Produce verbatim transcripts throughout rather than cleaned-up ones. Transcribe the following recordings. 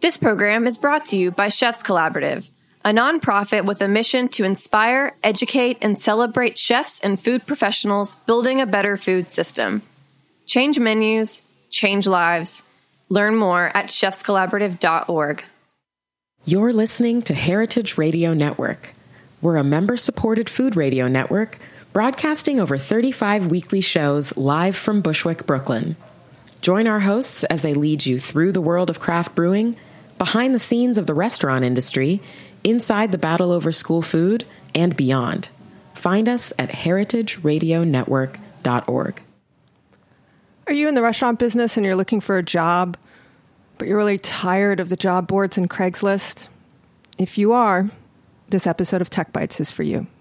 This program is brought to you by Chefs Collaborative, a nonprofit with a mission to inspire, educate, and celebrate chefs and food professionals building a better food system. Change menus, change lives. Learn more at chefs collaborative dot org. You're listening to Heritage Radio Network. We're a member-supported food radio network broadcasting over thirty-five weekly shows live from Bushwick, Brooklyn. Join our hosts as they lead you through the world of craft brewing, behind the scenes of the restaurant industry, inside the battle over school food, and beyond. Find us at heritage radio network dot org. Are you in the restaurant business and you're looking for a job, but you're really tired of the job boards and Craigslist? If you are, this episode of Tech Bites is for you.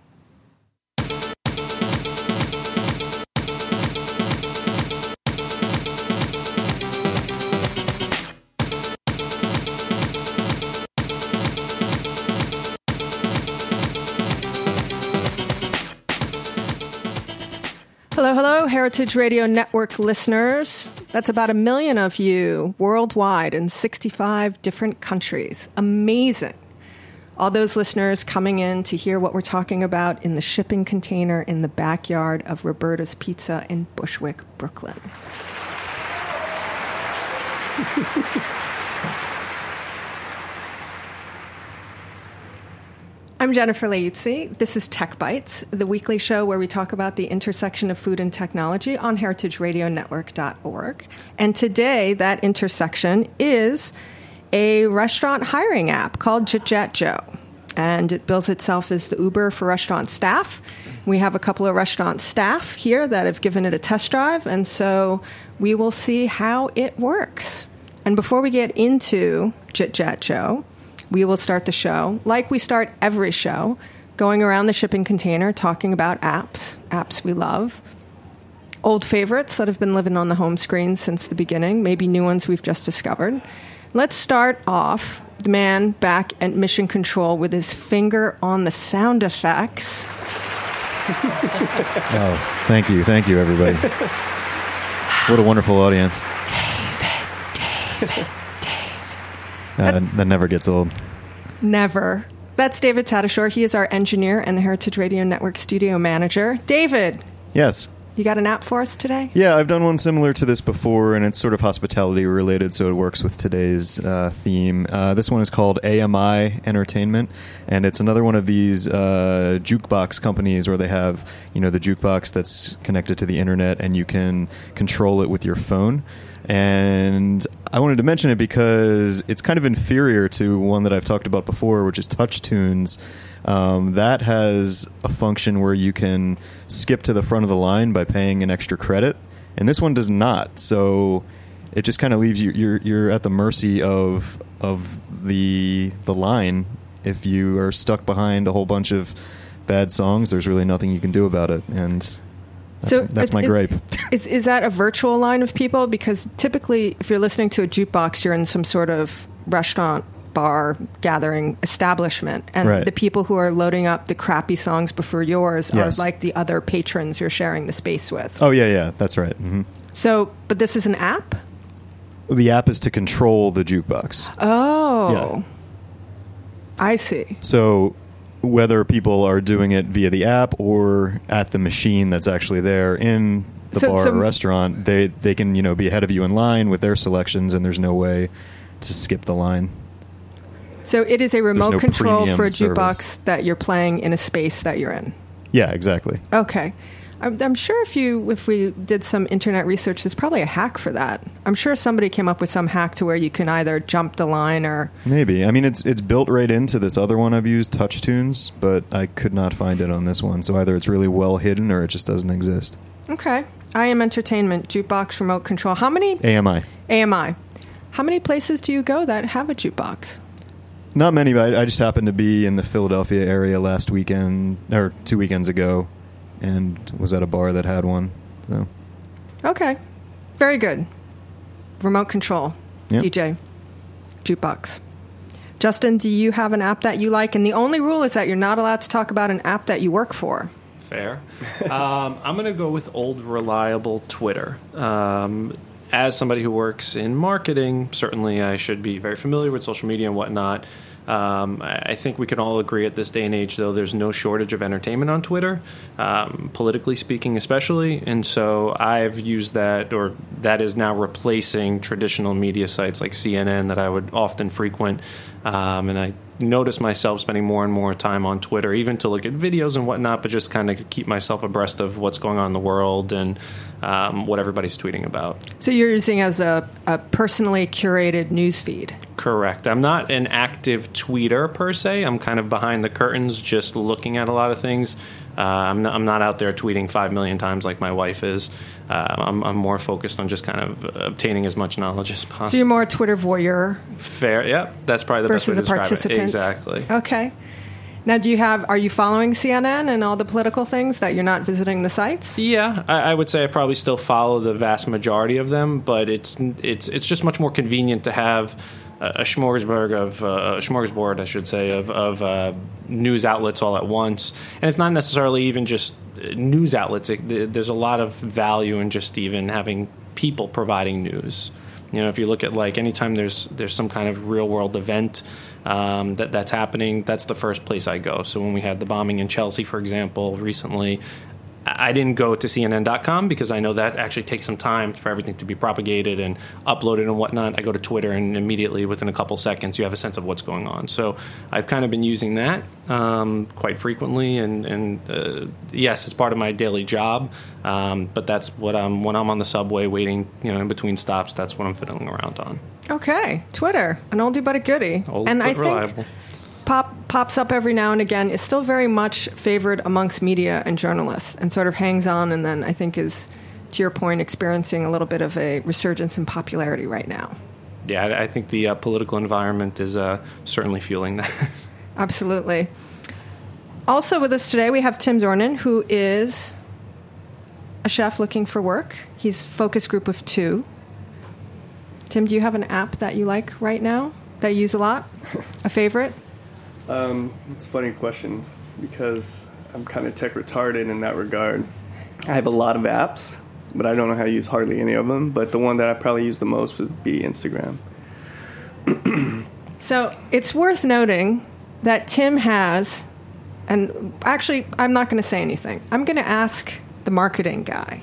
Hello, hello, Heritage Radio Network listeners. That's about a million of you worldwide in sixty-five different countries. Amazing. All those listeners coming in to hear what we're talking about in the shipping container in the backyard of Roberta's Pizza in Bushwick, Brooklyn. I'm Jennifer Leuzzi. This is Tech Bites, the weekly show where we talk about the intersection of food and technology on heritage radio network dot org. And today, that intersection is a restaurant hiring app called JitJatJoe. And it bills itself as the Uber for restaurant staff. We have a couple of restaurant staff here that have given it a test drive, and so we will see how it works. And before we get into JitJatJoe, we will start the show, like we start every show, going around the shipping container, talking about apps, apps we love, old favorites that have been living on the home screen since the beginning, maybe new ones we've just discovered. Let's start off, the man back at Mission Control with his finger on the sound effects. Oh, thank you. Thank you, everybody. What a wonderful audience. David, David. Uh, that never gets old. Never. That's David Tatasciore. He is our engineer and the Heritage Radio Network studio manager. David. Yes. You got an app for us today? Yeah, I've done one similar to this before, and it's sort of hospitality related, so it works with today's uh, theme. Uh, this one is called A M I Entertainment, and it's another one of these uh, jukebox companies where they have, you know, the jukebox that's connected to the internet, and you can control it with your phone. And I wanted to mention it because it's kind of inferior to one that I've talked about before, which is TouchTunes. Um, that has a function where you can skip to the front of the line by paying an extra credit, and this one does not. So it just kind of leaves you you're you're at the mercy of of the the line. If you are stuck behind a whole bunch of bad songs, there's really nothing you can do about it, and That's, so that's my is, gripe. Is is that a virtual line of people? Because typically, if you're listening to a jukebox, you're in some sort of restaurant, bar, gathering establishment. And right. The people who are loading up the crappy songs before yours yes. are like the other patrons you're sharing the space with. Oh, yeah, yeah, that's right. Mm-hmm. So, but this is an app? The app is to control the jukebox. Oh. Yeah. I see. So whether people are doing it via the app or at the machine that's actually there in the so, bar so, or restaurant, they, they can, you know, be ahead of you in line with their selections, and there's no way to skip the line. So it is a remote no control for a service. jukebox that you're playing in a space that you're in. Yeah, exactly. Okay. I'm, I'm sure if you if we did some internet research, there's probably a hack for that. I'm sure somebody came up with some hack to where you can either jump the line or... Maybe. I mean, it's it's built right into this other one I've used, TouchTunes, but I could not find it on this one. So either it's really well hidden or it just doesn't exist. Okay. I Am Entertainment, jukebox remote control. How many... A M I. A M I. How many places do you go that have a jukebox? Not many, but I, I just happened to be in the Philadelphia area last weekend, or two weekends ago, and was at a bar that had one. So. Okay. Very good. Remote control. Yep. D J. Jukebox. Justin, do you have an app that you like? And the only rule is that you're not allowed to talk about an app that you work for. Fair. um, I'm going to go with old reliable Twitter. Um, as somebody who works in marketing, certainly I should be very familiar with social media and whatnot. Um, I think we can all agree at this day and age, though, there's no shortage of entertainment on Twitter, um, politically speaking especially. And so I've used that, or that is now replacing traditional media sites like C N N that I would often frequent. Um, and I notice myself spending more and more time on Twitter, even to look at videos and whatnot, but just kind of keep myself abreast of what's going on in the world and um, what everybody's tweeting about. So you're using as a, a personally curated news feed? Correct. I'm not an active tweeter per se. I'm kind of behind the curtains, just looking at a lot of things. Uh, I'm, not, I'm not out there tweeting five million times like my wife is. Uh, I'm, I'm more focused on just kind of obtaining as much knowledge as possible. So you're more a Twitter voyeur? Fair. Yeah, that's probably the best way to describe it. Versus a participant? Exactly. Okay. Now, do you have? Are you following C N N and all the political things that you're not visiting the sites? Yeah, I, I would say I probably still follow the vast majority of them, but it's it's it's just much more convenient to have a smorgasbord of uh, a smorgasbord, I should say, of of uh, news outlets all at once. And it's not necessarily even just news outlets. It, there's a lot of value in just even having people providing news. You know, if you look at like anytime there's there's some kind of real world event um, that that's happening, that's the first place I go. So when we had the bombing in Chelsea, for example, recently, I didn't go to C N N dot com because I know that actually takes some time for everything to be propagated and uploaded and whatnot. I go to Twitter, and immediately within a couple seconds, you have a sense of what's going on. So I've kind of been using that um, quite frequently, and, and uh, yes, it's part of my daily job. Um, but that's what I'm when I'm on the subway waiting, you know, in between stops. That's what I'm fiddling around on. Okay, Twitter, an oldie but a goodie, Old and but I reliable. think. Pop, pops up every now and again. It's still very much favored amongst media and journalists and sort of hangs on, and then I think is, to your point, experiencing a little bit of a resurgence in popularity right now. Yeah, I, I think the uh, political environment is uh, certainly fueling that. Absolutely. Also with us today, we have Tim Dornan, who is a chef looking for work. He's focus group of two. Tim, do you have an app that you like right now that you use a lot? A favorite? Um, it's a funny question because I'm kind of tech retarded in that regard. I have a lot of apps, but I don't know how to use hardly any of them. But the one that I probably use the most would be Instagram. So it's worth noting that Tim has, and actually, I'm not going to say anything. I'm going to ask the marketing guy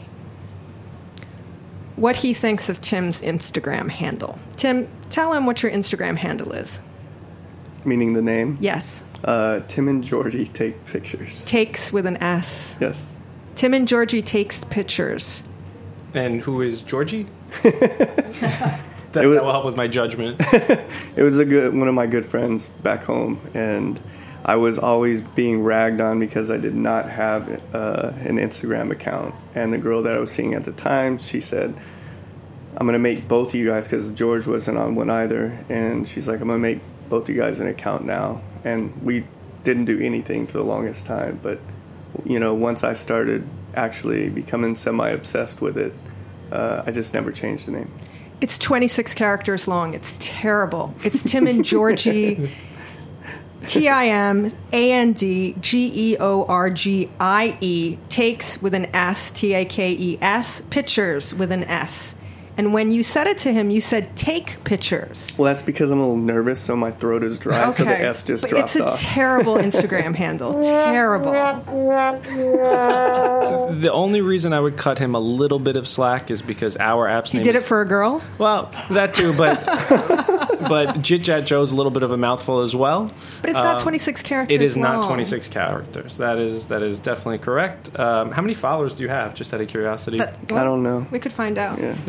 what he thinks of Tim's Instagram handle. Tim, tell him what your Instagram handle is. Meaning the name? Yes. Uh, Tim and Georgie take pictures. Takes with an S. Yes. Tim and Georgie takes pictures. And who is Georgie? that, that will help with my judgment. It was a good one of my good friends back home, and I was always being ragged on because I did not have uh, an Instagram account. And the girl that I was seeing at the time, she said, I'm going to make both of you guys, because George wasn't on one either, and she's like, I'm going to make both of you guys an account now. And we didn't do anything for the longest time, but you know, once I started actually becoming semi-obsessed with it, uh, I just never changed the name. It's twenty-six characters long. It's terrible. It's Tim and Georgie, T I M A N D G E O R G I E, takes with an S, T A K E S, pictures with an S. And when you said it to him, you said, take pictures. Well, that's because I'm a little nervous, so my throat is dry, okay. So the S just but dropped off. It's a terrible Instagram handle. Terrible. The only reason I would cut him a little bit of slack is because our app's he name did is, it for a girl? Well, that too, but but Jit Jat Joe's a little bit of a mouthful as well. But it's not um, twenty-six characters It is long. not twenty-six characters. That is that is definitely correct. Um, how many followers do you have, just out of curiosity? But, well, I don't know. We could find out. Yeah.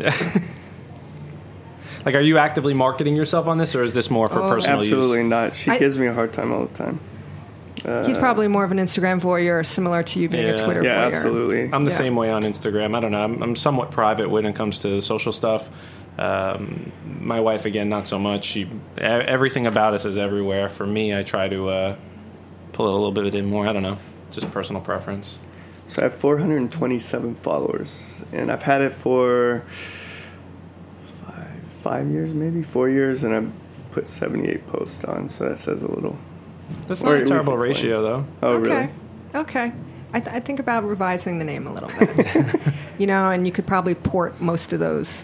Like, are you actively marketing yourself on this, or is this more for oh, personal absolutely use? Absolutely not. She I, gives me a hard time all the time. Uh, he's probably more of an Instagram voyeur, similar to you being yeah. a Twitter yeah, voyeur. Yeah, absolutely. I'm the yeah. same way on Instagram. I don't know. I'm, I'm somewhat private when it comes to social stuff. Um, my wife, again, not so much. She everything about us is everywhere. For me, I try to uh, pull it a little bit in more. I don't know. Just personal preference. So I have four hundred twenty-seven followers, and I've had it for five, five years, maybe four years, and I've put seventy-eight posts on, so that says a little. That's not a terrible ratio, though. Oh, okay. really? Okay. I, th- I think about revising the name a little bit. You know, and you could probably port most of those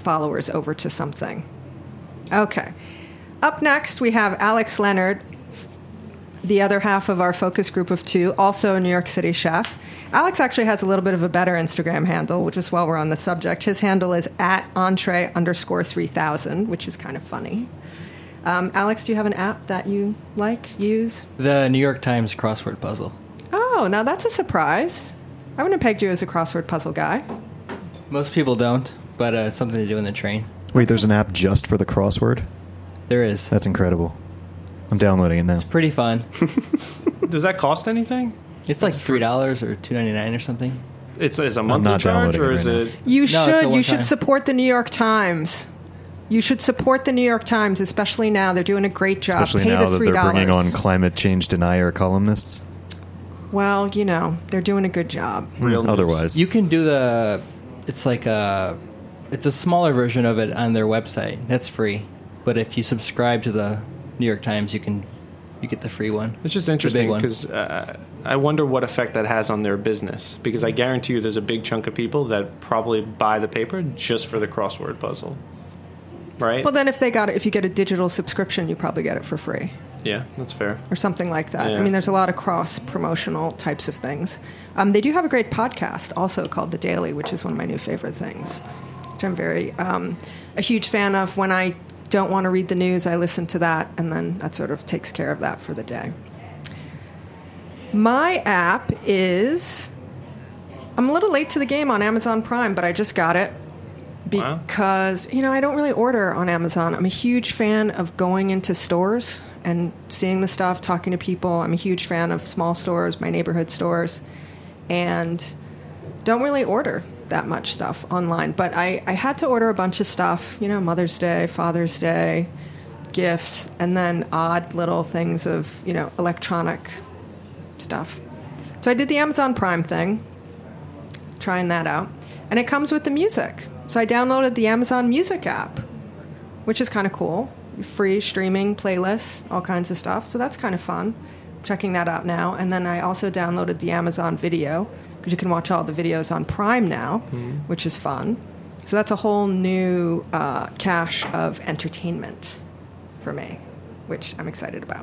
followers over to something. Okay. Up next, we have Alex Leonard, the other half of our focus group of two, also a New York City chef. Alex actually has a little bit of a better Instagram handle, which is while we're on the subject. His handle is at entree underscore three thousand, which is kind of funny. Um, Alex, do you have an app that you like, use? The New York Times crossword puzzle. Oh, now that's a surprise. I wouldn't have pegged you as a crossword puzzle guy. Most people don't, but uh, it's something to do in the train. Wait, there's an app just for the crossword? There is. That's incredible. I'm downloading it now. It's pretty fun. Does that cost anything? It's like three dollars or two ninety nine or something. It's, it's a monthly not charge, downloading or it is right it? now. You No, it's a should. You one-time. should support the New York Times. You should support the New York Times, especially now. They're doing a great job. Especially Pay now the that three they're dollars. bringing on climate change denier columnists. Well, you know, they're doing a good job. Real news. Otherwise. You can do the. It's like a. It's a smaller version of it on their website. That's free, but if you subscribe to the New York Times, you can. You get the free one. It's just The big interesting one. because uh, I wonder what effect that has on their business. Because I guarantee you, there's a big chunk of people that probably buy the paper just for the crossword puzzle, right? Well, then if they got it, if you get a digital subscription, you probably get it for free Yeah, that's fair. or something like that. Yeah. I mean, there's a lot of cross promotional types of things. Um, they do have a great podcast also called The Daily, which is one of my new favorite things, which I'm very um, a huge fan of. When I don't want to read the news, I listen to that, and then that sort of takes care of that for the day. My app is, I'm a little late to the game on Amazon Prime, but I just got it Wow. because, you know, I don't really order on Amazon. I'm a huge fan of going into stores and seeing the stuff, talking to people. I'm a huge fan of small stores, my neighborhood stores, and don't really order that much stuff online. But I, I had to order a bunch of stuff, you know, Mother's Day, Father's Day, gifts, and then odd little things of, you know, electronic stuff. So I did the Amazon Prime thing, trying that out. And it comes with the music. So I downloaded the Amazon Music app, which is kind of cool. Free streaming playlists, all kinds of stuff. So that's kind of fun. Checking that out now. And then I also downloaded the Amazon Video, because you can watch all the videos on Prime now, mm-hmm. which is fun. So that's a whole new uh, cache of entertainment for me, which I'm excited about.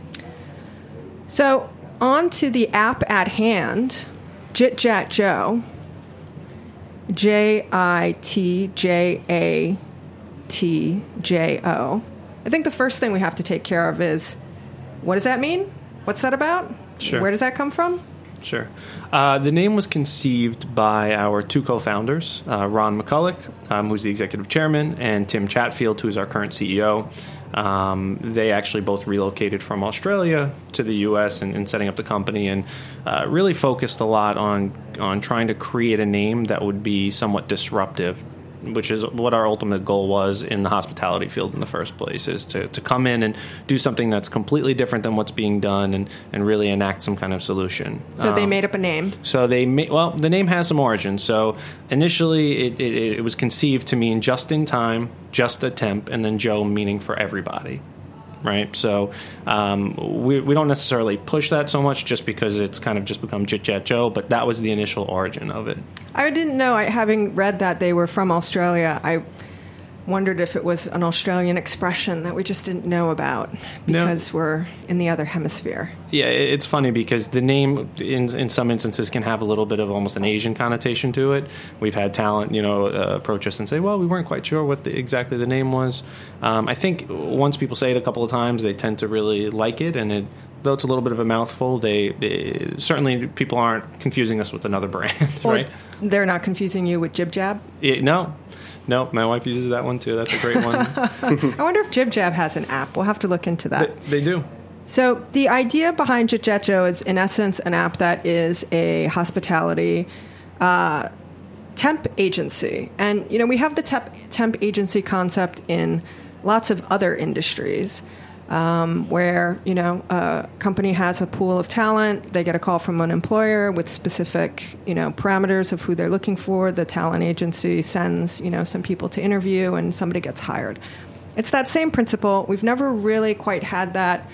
So on to the app at hand, Jit Jat Joe, J I T J A T J O. I think the first thing we have to take care of is, what does that mean? What's that about? Sure. Where does that come from? Sure. Uh, the name was conceived by our two co-founders, uh, Ron McCulloch, um, who's the executive chairman, and Tim Chatfield, who's our current C E O. Um, they actually both relocated from Australia to the U S and, and setting up the company, and uh, really focused a lot on on trying to create a name that would be somewhat disruptive, which is what our ultimate goal was in the hospitality field in the first place, is to, to come in and do something that's completely different than what's being done, and, and really enact some kind of solution. So um, they Um, made up a name. So they ma- well, the name has some origin. So initially, it, it, it was conceived to mean just in time, just a temp, and then Joe meaning for everybody, right? So um, we we don't necessarily push that so much, just because it's kind of just become Jit Jat Joe. But that was the initial origin of it. I didn't know. I, having read that they were from Australia, I wondered if it was an Australian expression that we just didn't know about because No. we're in the other hemisphere. Yeah, it- it's funny because the name, in in some instances, can have a little bit of almost an Asian connotation to it. We've had talent, you know, uh, approach us and say, "Well, we weren't quite sure what the, exactly the name was." Um, I think once people say it a couple of times, they tend to really like it, and it, though it's a little bit of a mouthful, they, they certainly people aren't confusing us with another brand, Or right? they're not confusing you with Jib Jab? It, no. No, my wife uses that one too. That's a great one. I wonder if Jib Jab has an app. We'll have to look into that. they, they do. So the idea behind Jit Jat Joe is, in essence, an app that is a hospitality uh, temp agency. And, you know, we have the temp, temp agency concept in lots of other industries um, where, you know, a company has a pool of talent. They get a call from an employer with specific, you know, parameters of who they're looking for. The talent agency sends, you know, some people to interview, and somebody gets hired. It's that same principle. We've never really quite had that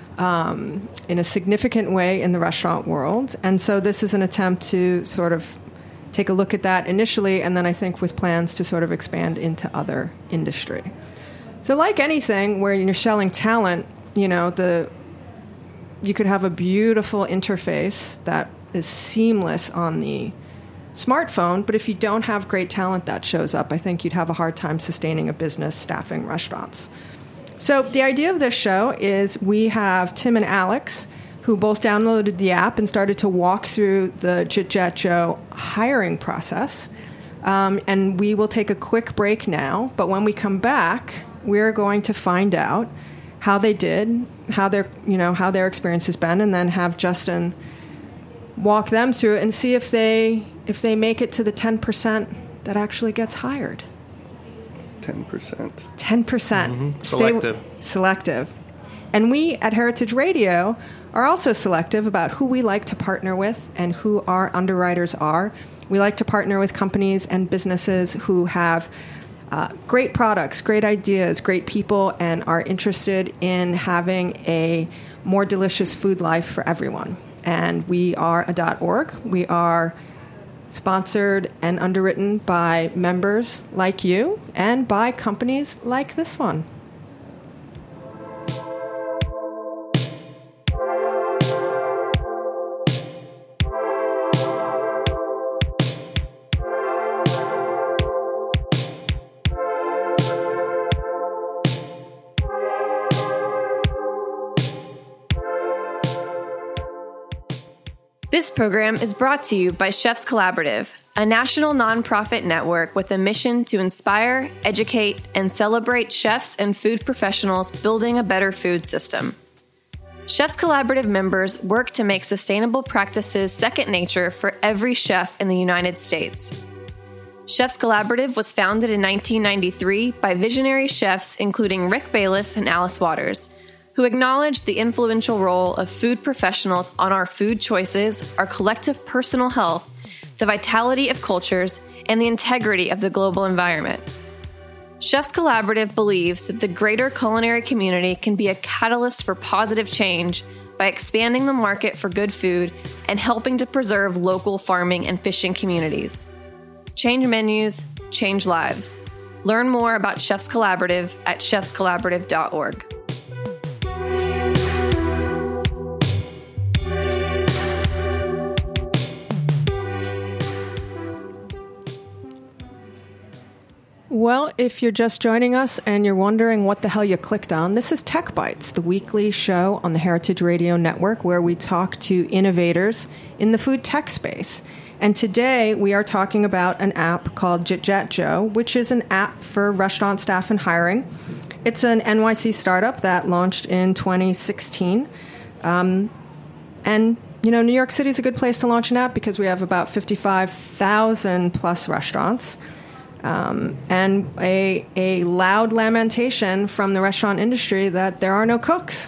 um, in a significant way in the restaurant world. And so this is an attempt to sort of take a look at that initially, and then I think with plans to sort of expand into other industry. So like anything where you're selling talent, you know, the you could have a beautiful interface that is seamless on the smartphone, but if you don't have great talent that shows up, I think you'd have a hard time sustaining a business, staffing restaurants. So the idea of this show is we have Tim and Alex, who both downloaded the app and started to walk through the Jit Jat Joe hiring process. Um, and we will take a quick break now, but when we come back, we're going to find out how they did, how their, you know, how their experience has been, and then have Justin walk them through it and see if they if they make it to the ten percent that actually gets hired. ten percent. ten percent. Mm-hmm. Stay Selective. w- selective. And we at Heritage Radio are also selective about who we like to partner with and who our underwriters are. We like to partner with companies and businesses who have uh, great products, great ideas, great people, and are interested in having a more delicious food life for everyone. And we are a .org. We are sponsored and underwritten by members like you and by companies like this one. This program is brought to you by Chefs Collaborative, a national nonprofit network with a mission to inspire, educate, and celebrate chefs and food professionals building a better food system. Chefs Collaborative members work to make sustainable practices second nature for every chef in the United States. Chefs Collaborative was founded in nineteen ninety-three by visionary chefs including Rick Bayless and Alice Waters, who acknowledge the influential role of food professionals on our food choices, our collective personal health, the vitality of cultures, and the integrity of the global environment. Chefs Collaborative believes that the greater culinary community can be a catalyst for positive change by expanding the market for good food and helping to preserve local farming and fishing communities. Change menus, change lives. Learn more about Chefs Collaborative at chefs collaborative dot org. Well, if you're just joining us and you're wondering what the hell you clicked on, this is Tech Bites, the weekly show on the Heritage Radio Network where we talk to innovators in the food tech space. And today we are talking about an app called Jit Jat Joe, which is an app for restaurant staff and hiring. It's an N Y C startup that launched in twenty sixteen. Um, and, you know, New York City is a good place to launch an app because we have about fifty-five thousand plus restaurants. Um, and a, a loud lamentation from the restaurant industry that there are no cooks.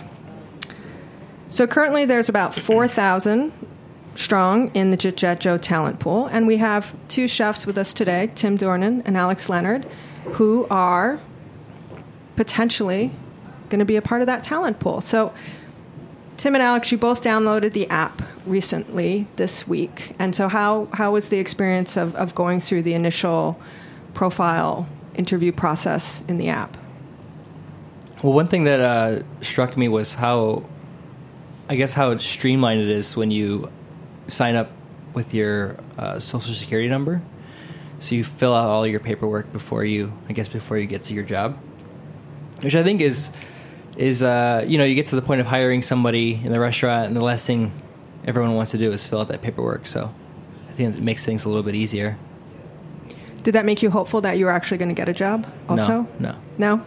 So currently there's about four thousand strong in the Jit Jat Joe talent pool, and we have two chefs with us today, Tim Dornan and Alex Leonard, who are potentially going to be a part of that talent pool. So Tim and Alex, you both downloaded the app recently this week. And so how, how was the experience of, of going through the initial profile interview process in the app? Well, one thing that uh, struck me was how, I guess, how streamlined it is when you sign up with your uh, social security number. So you fill out all your paperwork before you, I guess, before you get to your job, which I think is, is uh, you know, you get to the point of hiring somebody in the restaurant, and the last thing everyone wants to do is fill out that paperwork. So I think it makes things a little bit easier. Did that make you hopeful that you were actually going to get a job also? No. No?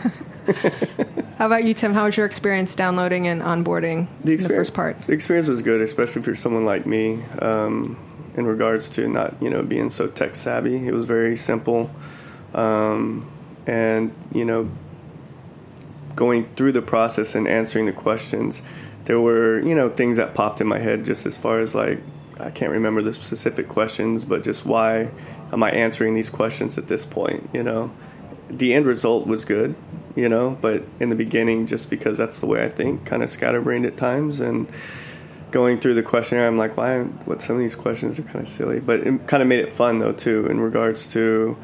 How about you, Tim? How was your experience downloading and onboarding the, in the first part? The experience was good, especially for someone like me, um, in regards to not, you know, being so tech savvy. It was very simple. Um, and, you know, going through the process and answering the questions, there were, you know, things that popped in my head just as far as, like, I can't remember the specific questions, but just why am I answering these questions at this point, you know? The end result was good, you know, but in the beginning, just because that's the way I think, kind of scatterbrained at times. And going through the questionnaire, I'm like, why? What? Some of these questions are kind of silly, but it kind of made it fun though too, in regards to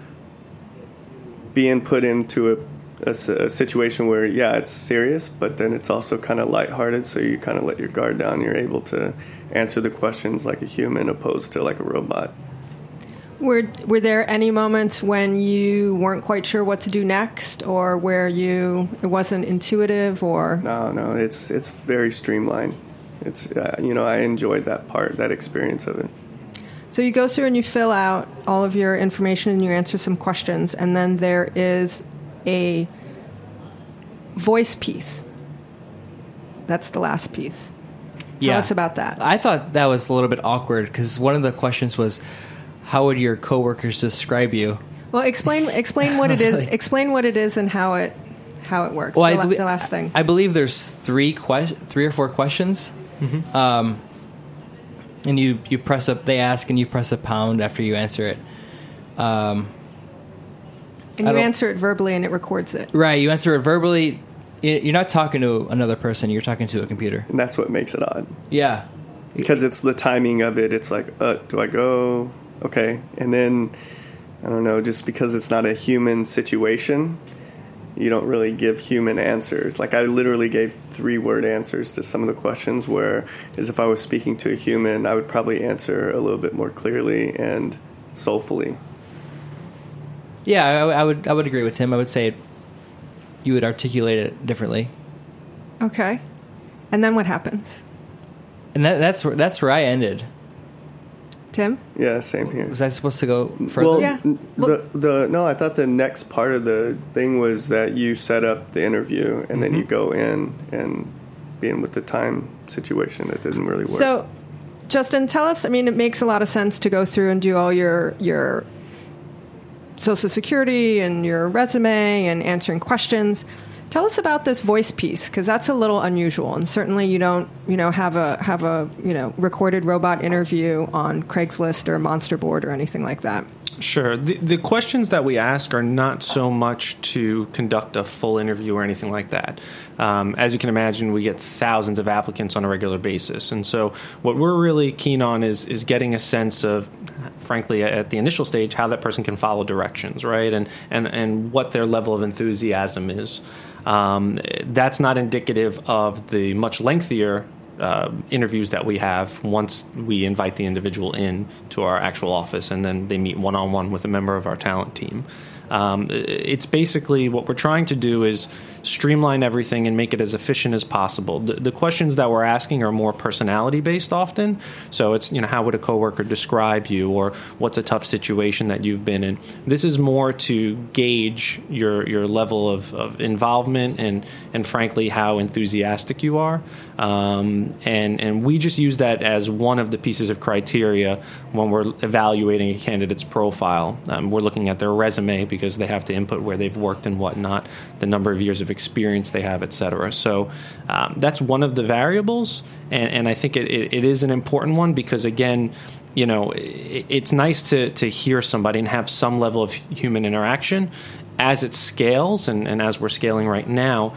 being put into a, a, a situation where, yeah, it's serious, but then it's also kind of lighthearted. So you kind of let your guard down. You're able to answer the questions like a human, opposed to like a robot. Were Were there any moments when you weren't quite sure what to do next, or where you it wasn't intuitive, or No, no, it's it's very streamlined. It's uh, you know, I enjoyed that part, that experience of it. So you go through and you fill out all of your information and you answer some questions, and then there is a voice piece. That's the last piece. Tell Yeah. us about that. I thought that was a little bit awkward because one of the questions was, how would your coworkers describe you? Well, explain explain what it is. Like- explain what it is and how it how it works. Well, the, I la- belie- the last thing. I believe there's three que- three or four questions. Mm-hmm. Um, and you, you press up, they ask, and you press a pound after you answer it. Um, and I you don't- answer it verbally, and it records it. right, you answer it verbally. Y- You're not talking to another person, you're talking to a computer. And that's what makes it odd. Yeah. Because it's the timing of it. It's like, uh, do I go? Okay. And then, I don't know, just because it's not a human situation, you don't really give human answers. Like, I literally gave three-word answers to some of the questions, where as if I was speaking to a human, I would probably answer a little bit more clearly and soulfully. Yeah, I, I would I would agree with him. I would say it, you would articulate it differently. Okay. And then what happens? And that, that's where, that's where I ended. Tim? Yeah, same here. Was I supposed to go further? Well, Yeah. n- the, the no, I thought the next part of the thing was that you set up the interview and then you go in and being with the time situation, it didn't really work. So, Justin, tell us. I mean, it makes a lot of sense to go through and do all your your Social Security and your resume and answering questions. Tell us about this voice piece, because that's a little unusual, and certainly you don't, you know, have a have a you know recorded robot interview on Craigslist or Monsterboard or anything like that. Sure. The, the questions that we ask are not so much to conduct a full interview or anything like that. Um, as you can imagine, we get thousands of applicants on a regular basis. And so what we're really keen on is is getting a sense of, frankly, at the initial stage, how that person can follow directions, right? And, and, and what their level of enthusiasm is. Um, that's not indicative of the much lengthier Uh, interviews that we have once we invite the individual in to our actual office, and then they meet one-on-one with a member of our talent team. Um, it's basically what we're trying to do is streamline everything and make it as efficient as possible. The, the questions that we're asking are more personality-based often. So it's, you know, how would a coworker describe you, or what's a tough situation that you've been in? This is more to gauge your your level of, of involvement and, and frankly, how enthusiastic you are. Um, and, and we just use that as one of the pieces of criteria when we're evaluating a candidate's profile. Um, we're looking at their resume, because they have to input where they've worked and whatnot, the number of years of experience they have, et cetera. So um, that's one of the variables, and, and I think it, it, it is an important one, because, again, you know, it, it's nice to, to hear somebody and have some level of human interaction. As it scales, and, and as we're scaling right now,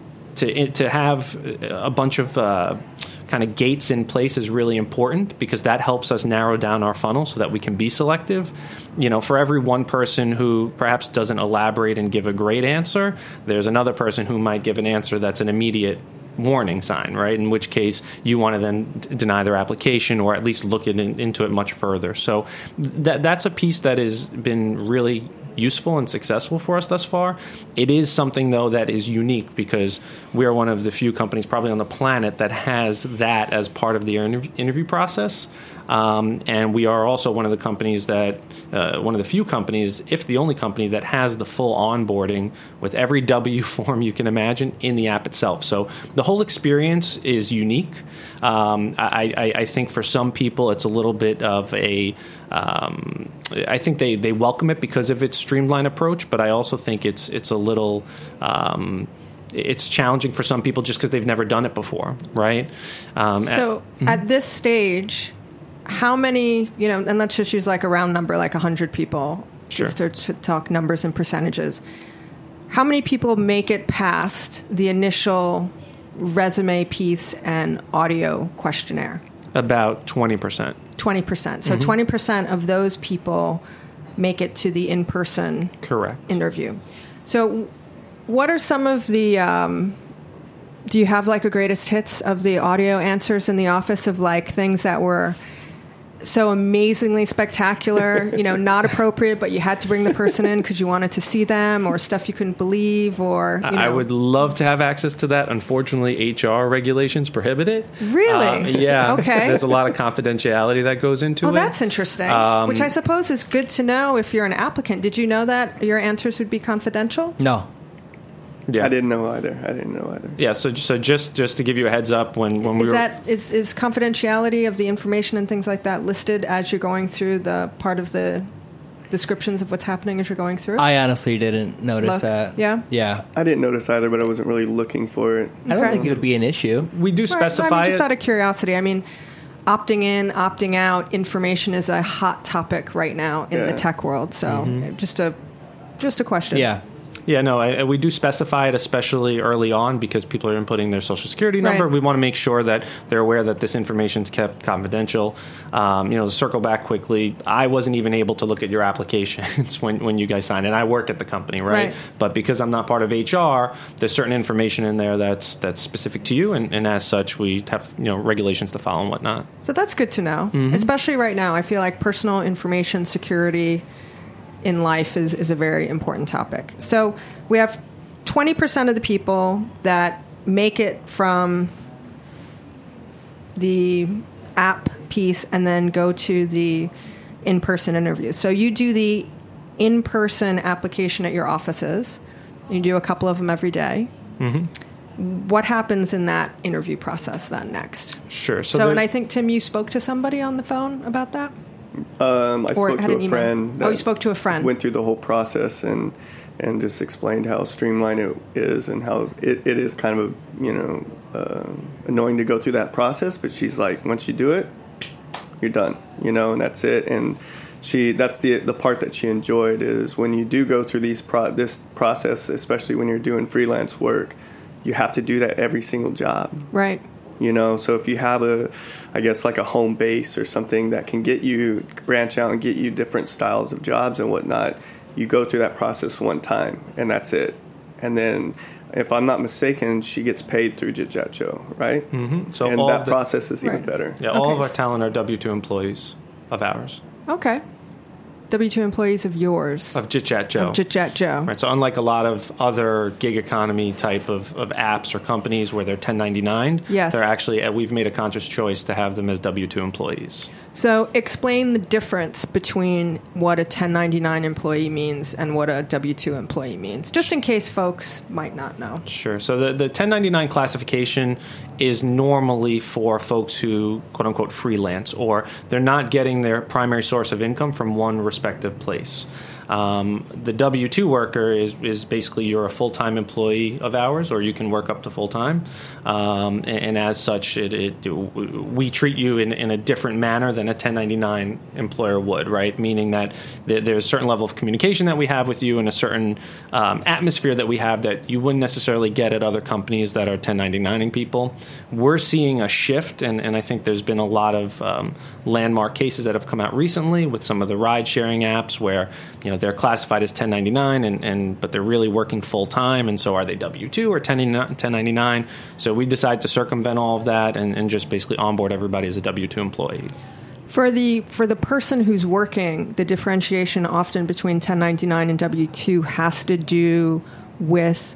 to to have a bunch of uh, kind of gates in place is really important, because that helps us narrow down our funnel so that we can be selective. You know, for every one person who perhaps doesn't elaborate and give a great answer, there's another person who might give an answer that's an immediate warning sign, right? In which case you want to then d- deny their application, or at least look in, into it much further. So that that's a piece that has been really useful and successful for us thus far. It is something, though, that is unique, because we are one of the few companies probably on the planet that has that as part of the interview, interview process. Um, and we are also one of the companies that, uh, one of the few companies, if the only company, that has the full onboarding with every W form you can imagine in the app itself. So the whole experience is unique. Um, I, I, I think for some people it's a little bit of a, um, I think they, they welcome it because of its streamlined approach, but I also think it's it's a little, um, it's challenging for some people just because they've never done it before, right? Um, So at, mm-hmm. at this stage, how many, you know, and let's just use like a round number, like one hundred people, Sure. just to, to talk numbers and percentages. How many people make it past the initial resume piece and audio questionnaire? About twenty percent. twenty percent. So Mm-hmm. twenty percent of those people make it to the in-person Correct. interview. So what are some of the, um, do you have like a greatest hits of the audio answers in the office of like things that were so amazingly spectacular, you know, not appropriate, but you had to bring the person in because you wanted to see them, or stuff you couldn't believe, or, you know. I would love to have access to that. Unfortunately, H R regulations prohibit it. Really? Uh, yeah. Okay. There's a lot of confidentiality that goes into Oh, it. that's interesting. Um, Which I suppose is good to know if you're an applicant. Did you know that your answers would be confidential? No. Yeah. I didn't know either. I didn't know either. Yeah, so so just just to give you a heads up, when, when we Is were that is, is confidentiality of the information and things like that listed as you're going through the part of the descriptions of what's happening as you're going through? I honestly didn't notice Look, that. yeah? Yeah. I didn't notice either, but I wasn't really looking for it. I don't Okay. think it would be an issue. we do Right, specify I mean, just it. out of curiosity, I mean, opting in, opting out, information is a hot topic right now in Yeah. the tech world. So Mm-hmm. just a just a question. Yeah. Yeah, no, I, we do specify it, especially early on, because people are inputting their social security number. Right. We want to make sure that they're aware that this information is kept confidential. Um, you know, to circle back quickly, I wasn't even able to look at your applications when, when you guys signed, and I work at the company, right? Right. But because I'm not part of H R, there's certain information in there that's that's specific to you, and, and as such, we have you know regulations to follow and whatnot. So that's good to know, especially right now. I feel like personal information security in life is, is a very important topic. So we have twenty percent of the people that make it from the app piece and then go to the in-person interview. So you do the in-person application at your offices. You do a couple of them every day. Mm-hmm. What happens in that interview process then next? Sure. So, there- and I think, Tim, you spoke to somebody on the phone about that? Um, I Or spoke had to an a email? friend. Oh, you that spoke to a friend. Went through the whole process and and just explained how streamlined it is and how it, it is kind of a, you know uh, annoying to go through that process. But she's like, once you do it, you're done, you know, and that's it. And she that's the the part that she enjoyed is when you do go through these pro- this process, especially when you're doing freelance work, you have to do that every single job. Right. You know, so if you have a, I guess like a home base or something that can get you, branch out and get you different styles of jobs and whatnot, you go through that process one time and that's it. And then, if I'm not mistaken, she gets paid through JitJatJoe, right? Mhm. So and all that of the- process is even Right. better. yeah, all Okay. of our talent are W two employees of ours, Okay. W two employees of yours. of JitJatJoe. Of JitJatJoe. Right, so unlike a lot of other gig economy type of, of apps or companies where they're ten ninety-nine, Yes. they're actually uh, we've made a conscious choice to have them as W two employees. So explain the difference between what a ten ninety-nine employee means and what a W two employee means, just in case folks might not know. Sure. So the, the ten ninety-nine classification is normally for folks who, quote unquote, freelance, or they're not getting their primary source of income from one respective place. Um, the W two worker is, is basically you're a full-time employee of ours, or you can work up to full-time. Um, and, and as such, it, it, we treat you in, in a different manner than a ten ninety-nine employer would, right? Meaning that th- there's a certain level of communication that we have with you and a certain um, atmosphere that we have that you wouldn't necessarily get at other companies that are ten ninety-nining people. We're seeing a shift, and, and I think there's been a lot of um, landmark cases that have come out recently with some of the ride-sharing apps where, you know, they're classified as ten ninety-nine, and, and but they're really working full-time, and so are they W two or ten ninety-nine? So we decided to circumvent all of that and, and just basically onboard everybody as a W two employee. For the for the person who's working, the differentiation often between ten ninety-nine and W two has to do with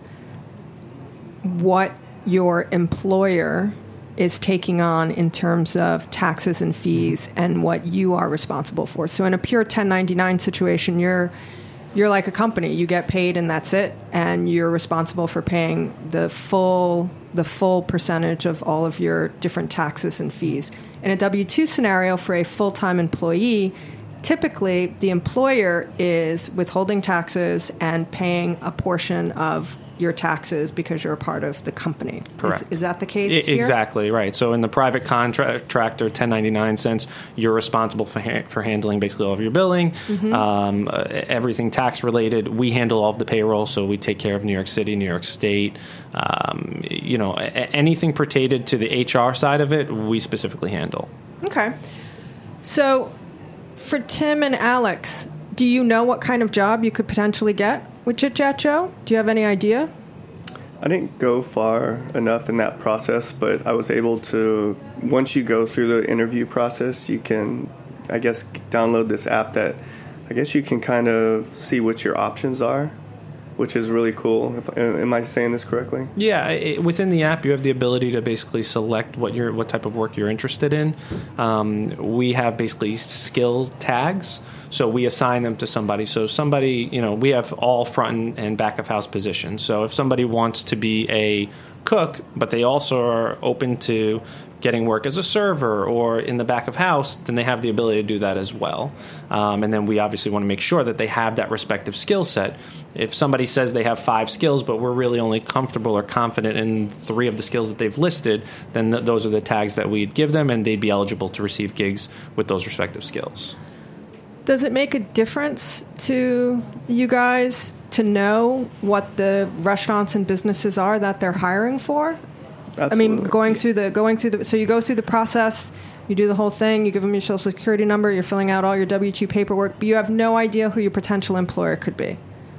what your employer is taking on in terms of taxes and fees and what you are responsible for. So in a pure ten ninety-nine situation, you're you're like a company. You get paid and that's it, and you're responsible for paying the full the full percentage of all of your different taxes and fees. In a W two scenario for a full-time employee, typically the employer is withholding taxes and paying a portion of your taxes because you're a part of the company. Correct. Is, is that the case I, here? Exactly, right. So in the private contractor ten ninety-nine sense, you're responsible for ha- for handling basically all of your billing, mm-hmm. um, uh, everything tax related. We handle all of the payroll, so we take care of New York City, New York State. Um, you know, a- anything pertaining to the H R side of it, we specifically handle. Okay. So for Tim and Alex, do you know what kind of job you could potentially get with Chit Chat Joe? Do you have any idea? I didn't go far enough in that process, but I was able to, once you go through the interview process, you can, I guess, download this app that I guess you can kind of see what your options are, which is really cool. If, am I saying this correctly? Yeah, it, within the app, you have the ability to basically select what you're, what type of work you're interested in. Um, we have basically skill tags, so we assign them to somebody. So somebody, you know, we have all front and back of house positions. So if somebody wants to be a cook, but they also are open to getting work as a server or in the back of house, then they have the ability to do that as well. Um, and then we obviously want to make sure that they have that respective skill set. If somebody says they have five skills, but we're really only comfortable or confident in three of the skills that they've listed, then th- those are the tags that we'd give them, and they'd be eligible to receive gigs with those respective skills. Does it make a difference to you guys to know what the restaurants and businesses are that they're hiring for? Absolutely. I mean, going through the going through the so you go through the process, you do the whole thing, you give them your social security number, you're filling out all your W two paperwork, but you have no idea who your potential employer could be.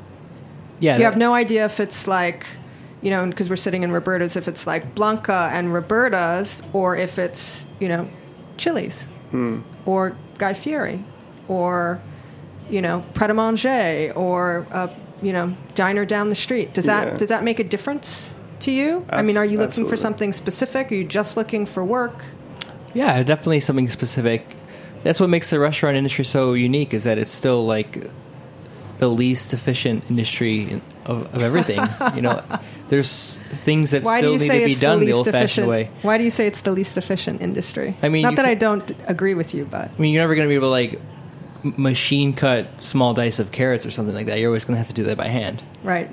Yeah, you that, have no idea if it's like, you know, because we're sitting in Roberta's, if it's like Blanca and Roberta's, or if it's, you know, Chili's, hmm. or Guy Fieri, or, you know, Pret a Manger, or a, you know, diner down the street. Does that Yeah. does that make a difference to you? Abs- I mean, are you looking absolutely. for something specific? Are you just looking for work? yeah, definitely something specific. That's what makes the restaurant industry so unique, is that it's still like the least efficient industry of, of everything. You know, there's things that Why do still you need say to be it's done the the least old-fashioned efficient? way. Why do you say it's the least efficient industry? I mean, not you that could- I don't agree with you, but I mean, you're never going to be able to like m- machine cut small dice of carrots or something like that. You're always going to have to do that by hand. right.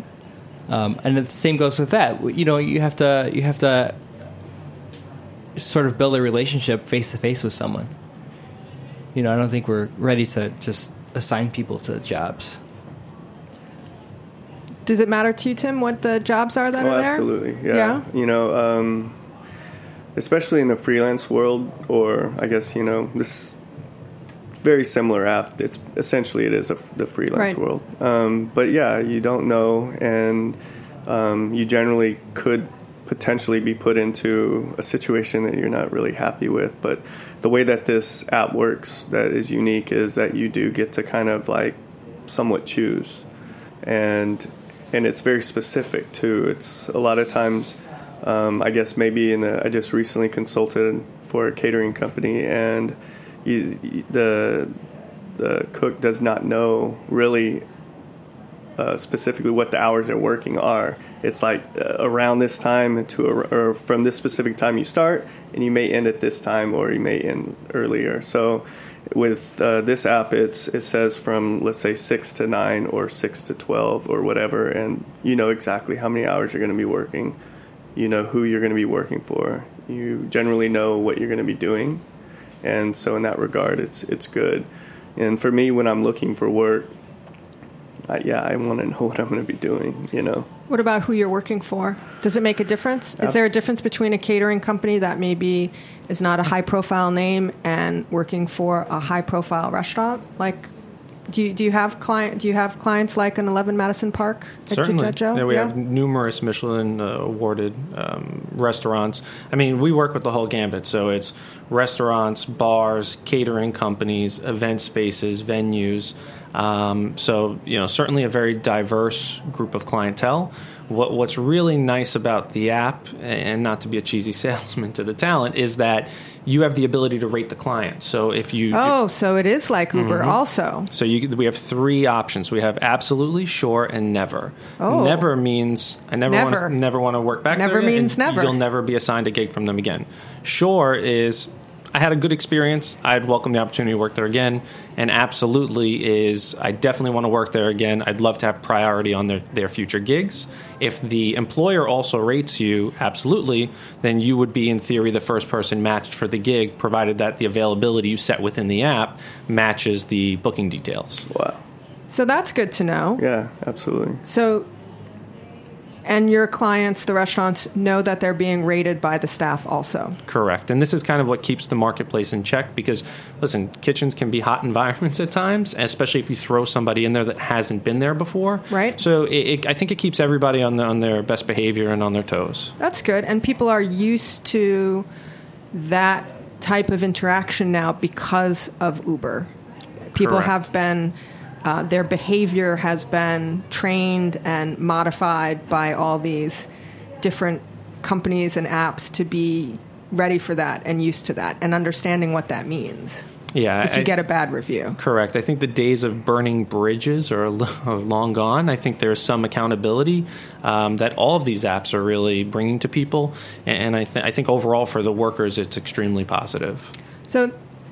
Um, and the same goes with that. You know, you have to you have to sort of build a relationship face to face with someone. You know, I don't think we're ready to just assign people to jobs. Does it matter to you, Tim, what the jobs are that Oh, are there? absolutely. Yeah. Yeah? You know, um, especially in the freelance world, or I guess, you know, this very similar app. It's essentially it is a, the freelance Right. world. Um, but yeah, you don't know, and um, you generally could potentially be put into a situation that you're not really happy with. But the way that this app works that is unique is that you do get to kind of like somewhat choose, and and it's very specific too. It's a lot of times, um, I guess maybe in a, I just recently consulted for a catering company, and you, you- the the cook does not know really uh, specifically what the hours they're working are. It's like uh, around this time to a, or from this specific time you start, and you may end at this time, or you may end earlier. So with uh, this app, it's it says from, let's say, six to nine or six to twelve or whatever, and you know exactly how many hours you're going to be working. You know who you're going to be working for. You generally know what you're going to be doing, and so in that regard, it's it's good. And for me, when I'm looking for work, I, yeah, I want to know what I'm going to be doing, you know. What about who you're working for? Does it make a difference? Is there a difference between a catering company that maybe is not a high-profile name and working for a high-profile restaurant? Like, do you do you have client do you have clients like an eleven Madison Park at Certainly. Chit Chat Joe? Yeah, we Yeah? have numerous Michelin uh, awarded um, restaurants. I mean, we work with the whole gambit. So it's restaurants, bars, catering companies, event spaces, venues. Um, so, you know, certainly a very diverse group of clientele. What, what's really nice about the app, and not to be a cheesy salesman to the talent, is that you have the ability to rate the client. So if you... Oh, so it is like Uber Mm-hmm. also. So you, we have three options. We have absolutely, sure, and never. Oh. Never means I never Never. want to never want to work back Never there again, means and never. You'll never be assigned a gig from them again. Sure is I had a good experience. I'd welcome the opportunity to work there again. And absolutely is, I definitely want to work there again. I'd love to have priority on their, their future gigs. If the employer also rates you, absolutely, then you would be, in theory, the first person matched for the gig, provided that the availability you set within the app matches the booking details. Wow. So that's good to know. Yeah, absolutely. So, and your clients, the restaurants, know that they're being rated by the staff also. Correct. And this is kind of what keeps the marketplace in check because, listen, kitchens can be hot environments at times, especially if you throw somebody in there that hasn't been there before. Right. So it, it, I think it keeps everybody on, the, on their best behavior and on their toes. That's good. And people are used to that type of interaction now because of Uber. People Correct. have been... Uh, their behavior has been trained and modified by all these different companies and apps to be ready for that and used to that and understanding what that means. Yeah, if you I, get a bad review. Correct. I think the days of burning bridges are, are long gone. I think there's some accountability um, that all of these apps are really bringing to people. And I, th- I think overall for the workers, it's extremely positive. So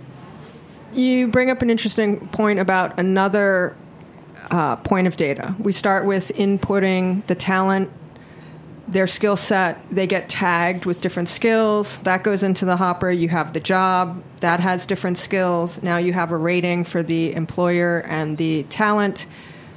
you bring up an interesting point about another uh, point of data. We start with inputting the talent, their skill set. They get tagged with different skills. That goes into the hopper. You have the job. That has different skills. Now you have a rating for the employer and the talent.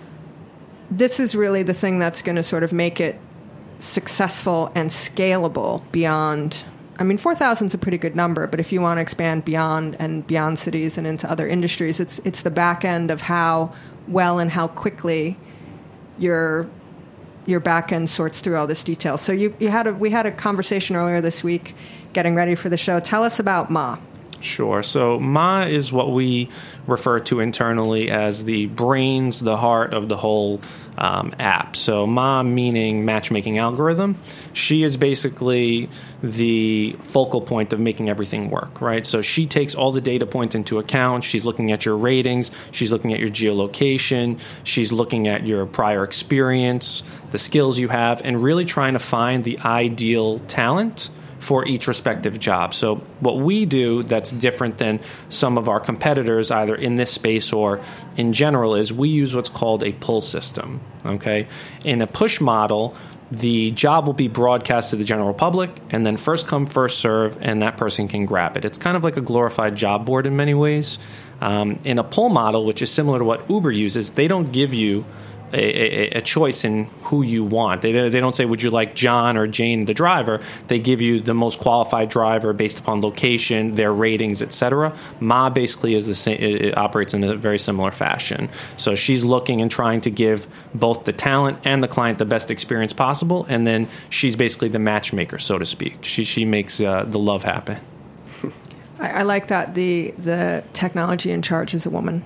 This is really the thing that's going to sort of make it successful and scalable beyond... I mean, four thousand is a pretty good number, but if you want to expand beyond and beyond cities and into other industries, it's it's the back end of how well and how quickly your your back end sorts through all this detail. So you, you had a, we had a conversation earlier this week getting ready for the show. Tell us about M A. Sure. So M A is what we refer to internally as the brains, the heart of the whole um, app. So M A meaning matchmaking algorithm. She is basically the focal point of making everything work, right? So she takes all the data points into account. She's looking at your ratings. She's looking at your geolocation. She's looking at your prior experience, the skills you have, and really trying to find the ideal talent for each respective job. So what we do that's different than some of our competitors, either in this space or in general, is we use what's called a pull system. Okay, in a push model, the job will be broadcast to the general public, and then first come, first serve, and that person can grab it. It's kind of like a glorified job board in many ways. Um, in a pull model, which is similar to what Uber uses, they don't give you A, a, a choice in who you want. They they don't say, would you like John or Jane, the driver? They give you the most qualified driver based upon location, their ratings, et cetera. M A basically is the same. It operates in a very similar fashion. So she's looking and trying to give both the talent and the client the best experience possible, and then she's basically the matchmaker, so to speak. She she makes uh, the love happen. I, I like that the the technology in charge is a woman.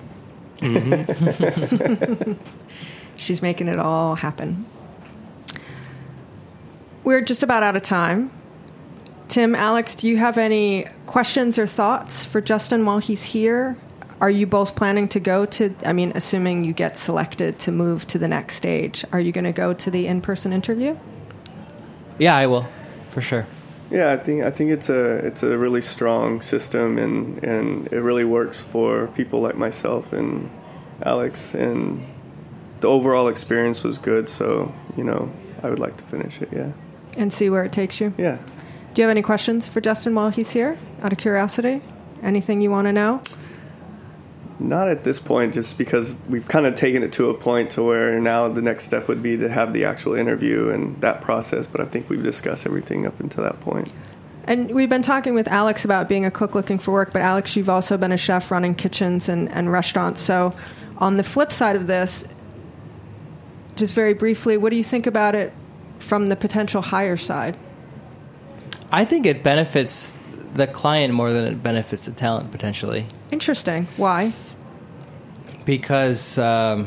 Mm-hmm. She's making it all happen. We're just about out of time. Tim, Alex, do you have any questions or thoughts for Justin while he's here? Are you both planning to go to, I mean, assuming you get selected to move to the next stage, are you going to go to the in-person interview? Yeah, I will, for sure. Yeah, I think I think it's a it's a really strong system, and, and it really works for people like myself and Alex, and the overall experience was good, so, you know, I would like to finish it, yeah. And see where it takes you? Yeah. Do you have any questions for Justin while he's here, out of curiosity? Anything you want to know? Not at this point, just because we've kind of taken it to a point to where now the next step would be to have the actual interview and that process, but I think we've discussed everything up until that point. And we've been talking with Alex about being a cook looking for work, but Alex, you've also been a chef running kitchens and, and restaurants. So on the flip side of this, just very briefly, what do you think about it from the potential hire side? I think it benefits the client more than it benefits the talent, potentially. Interesting. Why? Because um,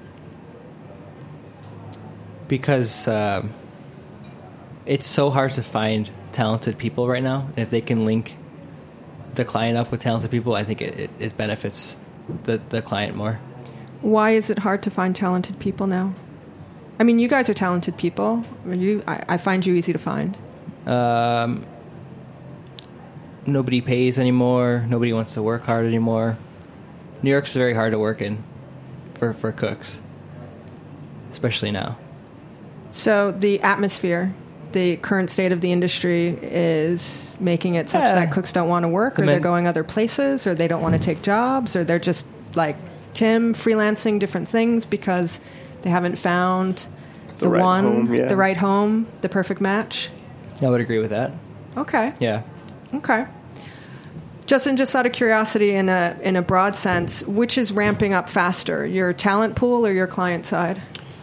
because um, it's so hard to find talented people right now. And if they can link the client up with talented people, I think it, it, it benefits the, the client more. Why is it hard to find talented people now? I mean, you guys are talented people. I mean, you, I, I find you easy to find. Um, nobody pays anymore. Nobody wants to work hard anymore. New York's very hard to work in for, for cooks, especially now. So the atmosphere, the current state of the industry is making it such Yeah. that cooks don't want to work, The or they're men- going other places, or they don't want to take jobs, or they're just like Tim, freelancing different things because they haven't found the, The right one, home, yeah. the right home, the perfect match. I would agree with that. Okay. Yeah. Okay. Justin, just out of curiosity, in a in a broad sense, which is ramping up faster, your talent pool or your client side?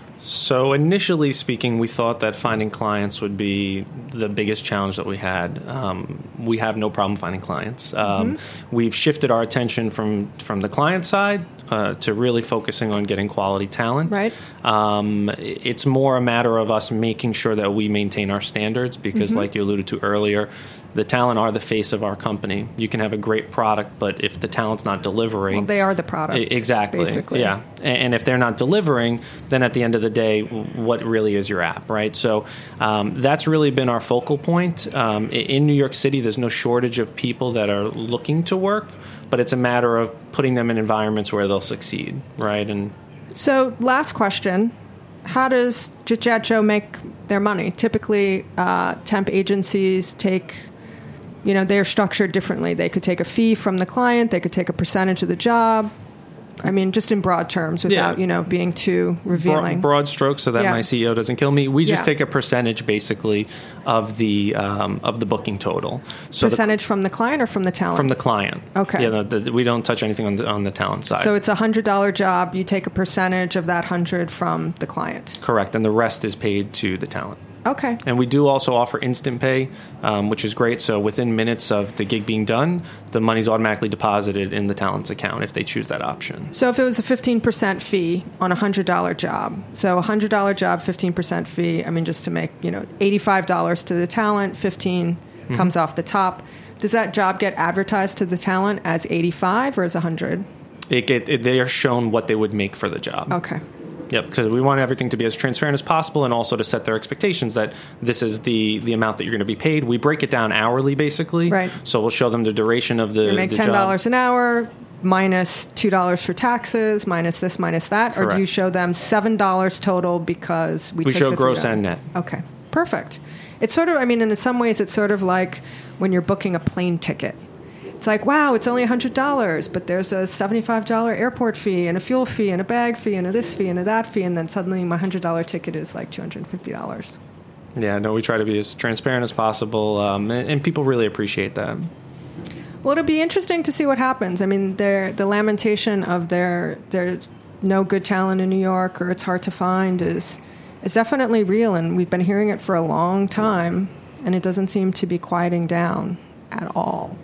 So initially speaking, we thought that finding clients would be the biggest challenge that we had. Um, we have no problem finding clients. Um, Mm-hmm. We've shifted our attention from from the client side uh, to really focusing on getting quality talent. Right. Um, it's more a matter of us making sure that we maintain our standards because, Mm-hmm. like you alluded to earlier, the talent are the face of our company. You can have a great product, but if the talent's not delivering, Well, they are the product. E- Exactly. Basically. Yeah. And, and if they're not delivering, then at the end of the day, w- what really is your app, right? So um, that's really been our focal point. Um, i- in New York City, there's no shortage of people that are looking to work, but it's a matter of putting them in environments where they'll succeed, right? And So, last question. How does Jit Jat Joe make their money? Typically, uh, temp agencies take, you know, they're structured differently. They could take a fee from the client. They could take a percentage of the job. I mean, just in broad terms without, Yeah. you know, being too revealing. broad, broad strokes so that Yeah. my C E O doesn't kill me. We just Yeah. take a percentage basically of the um, of the booking total. So the- Percentage from the client or from the talent? from the client. Okay. Yeah, the, the, we don't touch anything on the, on the talent side. So it's a one hundred dollars job. You take a percentage of that one hundred from the client. Correct, and the rest is paid to the talent. Okay. And we do also offer instant pay, um, which is great. So within minutes of the gig being done, the money's automatically deposited in the talent's account if they choose that option. So if it was a fifteen percent fee on a one hundred dollars job, so a one hundred dollars job, fifteen percent fee, I mean, just to make, you know, eighty-five dollars to the talent, fifteen Mm-hmm. comes off the top. Does that job get advertised to the talent as eighty-five or as one hundred? It, get, it, they are shown what they would make for the job. Okay. Yep, because we want everything to be as transparent as possible and also to set their expectations that this is the, the amount that you're going to be paid. We break it down hourly, basically. Right. So we'll show them the duration of the, You make the ten dollars job. an hour, minus two dollars for taxes, minus this, minus that, or do Correct. you show them seven dollars total because we, We took show the gross three dollars? and net. Okay, perfect. It's sort of, I mean, in some ways, it's sort of like when you're booking a plane ticket. It's like, wow, it's only one hundred dollars, but there's a seventy-five dollars airport fee and a fuel fee and a bag fee and a this fee and a that fee, and then suddenly my one hundred dollars ticket is like two hundred fifty dollars. Yeah, no, we try to be as transparent as possible, um, and, and people really appreciate that. Well, it'll be interesting to see what happens. I mean, there, the lamentation of there, there's no good talent in New York, or it's hard to find, is is definitely real, and we've been hearing it for a long time, and it doesn't seem to be quieting down at all.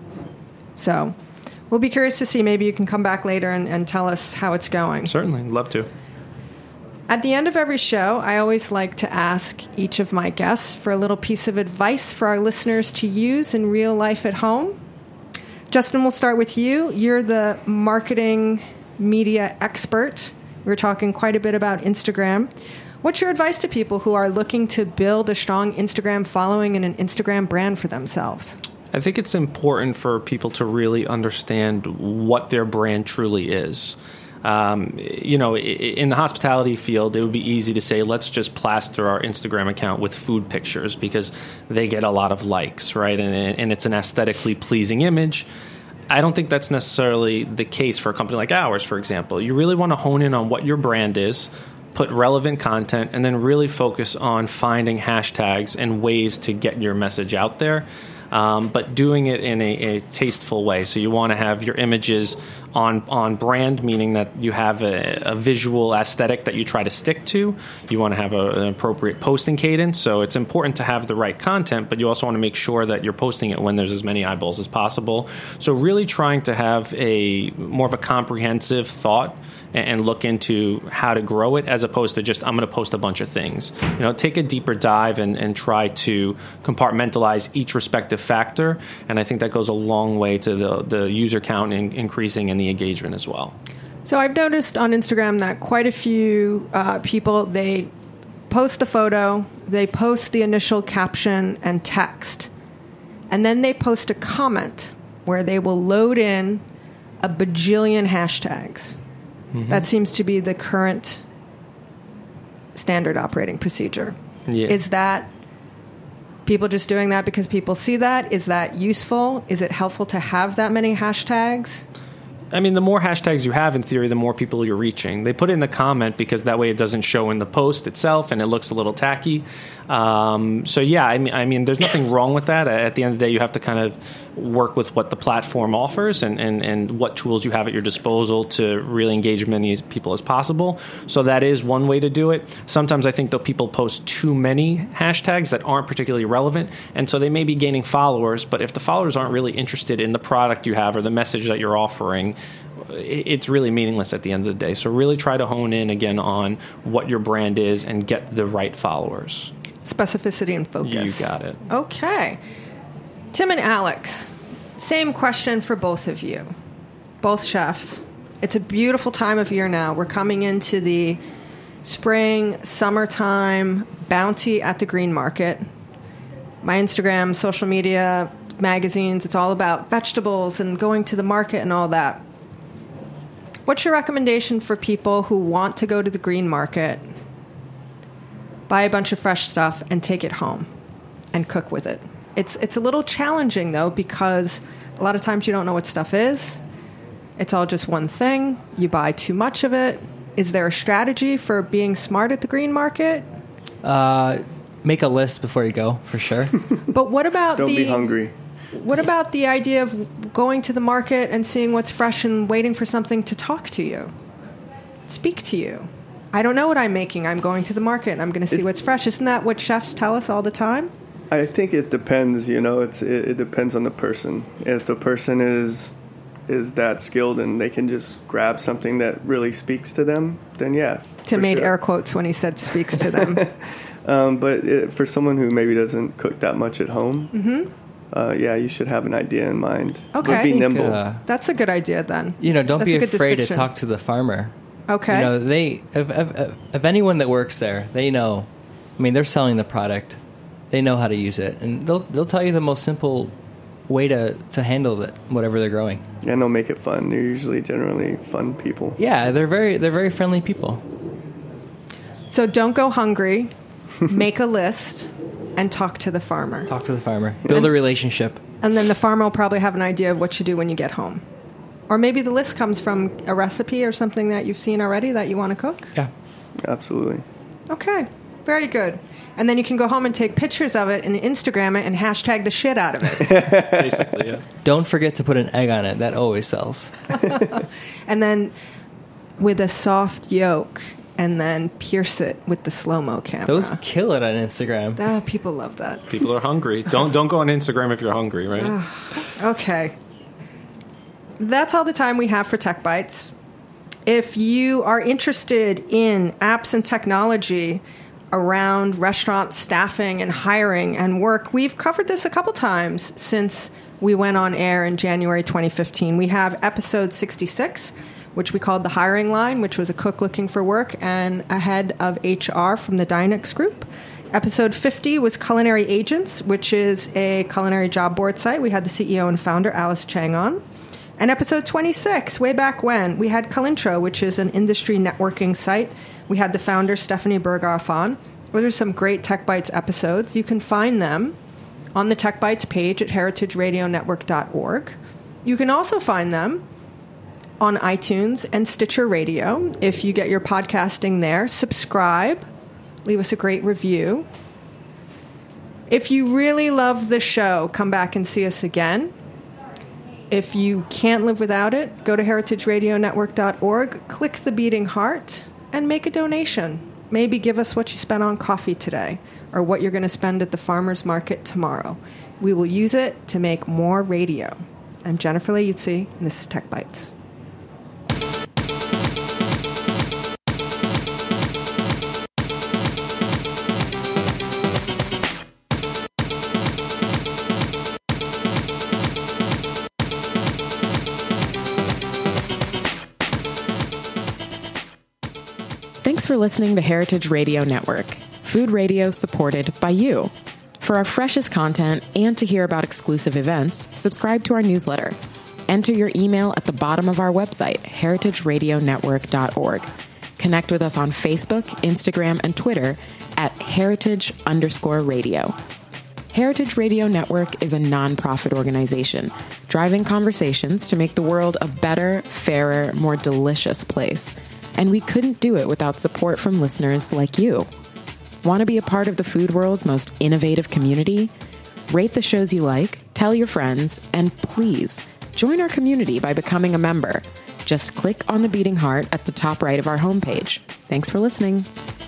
So we'll be curious to see. Maybe you can come back later and, and tell us how it's going. Certainly, love to. At the end of every show, I always like to ask each of my guests for a little piece of advice for our listeners to use in real life at home. Justin, we'll start with you. You're the marketing media expert. We were talking quite a bit about Instagram. What's your advice to people who are looking to build a strong Instagram following and an Instagram brand for themselves? I think it's important for people to really understand what their brand truly is. Um, you know, in the hospitality field, it would be easy to say, let's just plaster our Instagram account with food pictures because they get a lot of likes, right? And, and it's an aesthetically pleasing image. I don't think that's necessarily the case for a company like ours, for example. You really want to hone in on what your brand is, put relevant content, and then really focus on finding hashtags and ways to get your message out there. Um, but doing it in a, a tasteful way. So you want to have your images on on brand, meaning that you have a, a visual aesthetic that you try to stick to. You want to have a, an appropriate posting cadence. So it's important to have the right content, but you also want to make sure that you're posting it when there's as many eyeballs as possible. So really trying to have a more of a comprehensive thought and look into how to grow it as opposed to just, I'm going to post a bunch of things. You know, take a deeper dive and, and try to compartmentalize each respective factor. And I think that goes a long way to the, the user count in, increasing and the engagement as well. So I've noticed on Instagram that quite a few uh, people, they post the photo, they post the initial caption and text, and then they post a comment where they will load in a bajillion hashtags. Mm-hmm. That seems to be the current standard operating procedure. Yeah. Is that people just doing that because people see that? Is that useful? Is it helpful to have that many hashtags? I mean, the more hashtags you have, in theory, the more people you're reaching. They put it in the comment because that way it doesn't show in the post itself and it looks a little tacky. Um, so, yeah, I mean, I mean, there's nothing wrong with that. At the end of the day, you have to kind of work with what the platform offers and, and, and what tools you have at your disposal to really engage as many people as possible. So that is one way to do it. Sometimes I think, though, people post too many hashtags that aren't particularly relevant, and so they may be gaining followers, but if the followers aren't really interested in the product you have or the message that you're offering, it's really meaningless at the end of the day. So really try to hone in, again, on what your brand is and get the right followers. Specificity and focus. You got it. Okay. Tim and Alex, same question for both of you. Both chefs. It's a beautiful time of year now. We're coming into the spring, summertime bounty at the green market. My Instagram, social media, magazines, it's all about vegetables and going to the market and all that. What's your recommendation for people who want to go to the green market, buy a bunch of fresh stuff, and take it home and cook with it? It's it's a little challenging, though, because a lot of times you don't know what stuff is. It's all just one thing. You buy too much of it. Is there a strategy for being smart at the green market? Uh, make a list before you go, for sure. But what about Don't the... be hungry. What about the idea of going to the market and seeing what's fresh and waiting for something to talk to you, speak to you? I don't know what I'm making. I'm going to the market and I'm going to see it, what's fresh. Isn't that what chefs tell us all the time? I think it depends. You know, it's it, it depends on the person. If the person is is that skilled and they can just grab something that really speaks to them, then yeah. Tim made sure. air quotes when he said "speaks to them." um, but it, for someone who maybe doesn't cook that much at home. Mm-hmm. Uh, yeah, you should have an idea in mind. Okay. But be nimble. Uh, That's a good idea, then. You know, don't That's be a good afraid to distinction. talk to the farmer. Okay. You know, they if, if, if anyone that works there, they know. I mean, they're selling the product. They know how to use it, and they'll they'll tell you the most simple way to, to handle it, whatever they're growing. And they'll make it fun. They're usually generally fun people. Yeah, they're very they're very friendly people. So don't go hungry. Make a list and talk to the farmer. Talk to the farmer. Build a relationship. And then the farmer will probably have an idea of what you do when you get home. Or maybe the list comes from a recipe or something that you've seen already that you want to cook. Yeah. Absolutely. Okay. Very good. And then you can go home and take pictures of it and Instagram it and hashtag the shit out of it. Basically, yeah. Don't forget to put an egg on it. That always sells. And then with a soft yolk and then pierce it with the slow-mo camera. Those kill it on Instagram. Oh, people love that. People are hungry. Don't don't go on Instagram if you're hungry, right? Okay. That's all the time we have for Tech Bites. If you are interested in apps and technology around restaurant staffing and hiring and work, we've covered this a couple times since we went on air in January twenty fifteen. We have episode sixty-six, which we called The Hiring Line, which was a cook looking for work and a head of H R from the Dynex Group. Episode fifty was Culinary Agents, which is a culinary job board site. We had the C E O and founder, Alice Chang, on. And episode twenty-six, way back when, we had Culintro, which is an industry networking site. We had the founder, Stephanie Berghoff, on. Those are some great Tech Bites episodes. You can find them on the Tech Bites page at heritage radio network dot org. You can also find them on iTunes and Stitcher Radio. If you get your podcasting there, subscribe, leave us a great review. If you really love the show, come back and see us again. If you can't live without it, go to heritage radio network dot org, click the beating heart, and make a donation. Maybe give us what you spent on coffee today or what you're going to spend at the farmer's market tomorrow. We will use it to make more radio. I'm Jennifer Leuzzi, and this is Tech Bites. Thanks for listening to Heritage Radio Network, food radio supported by you. For our freshest content and to hear about exclusive events, subscribe to our newsletter. Enter your email at the bottom of our website, heritage radio network dot org. Connect with us on Facebook, Instagram, and Twitter at heritage underscore radio. Heritage Radio Network is a nonprofit organization driving conversations to make the world a better, fairer, more delicious place. And we couldn't do it without support from listeners like you. Want to be a part of the food world's most innovative community? Rate the shows you like, tell your friends, and please join our community by becoming a member. Just click on the beating heart at the top right of our homepage. Thanks for listening.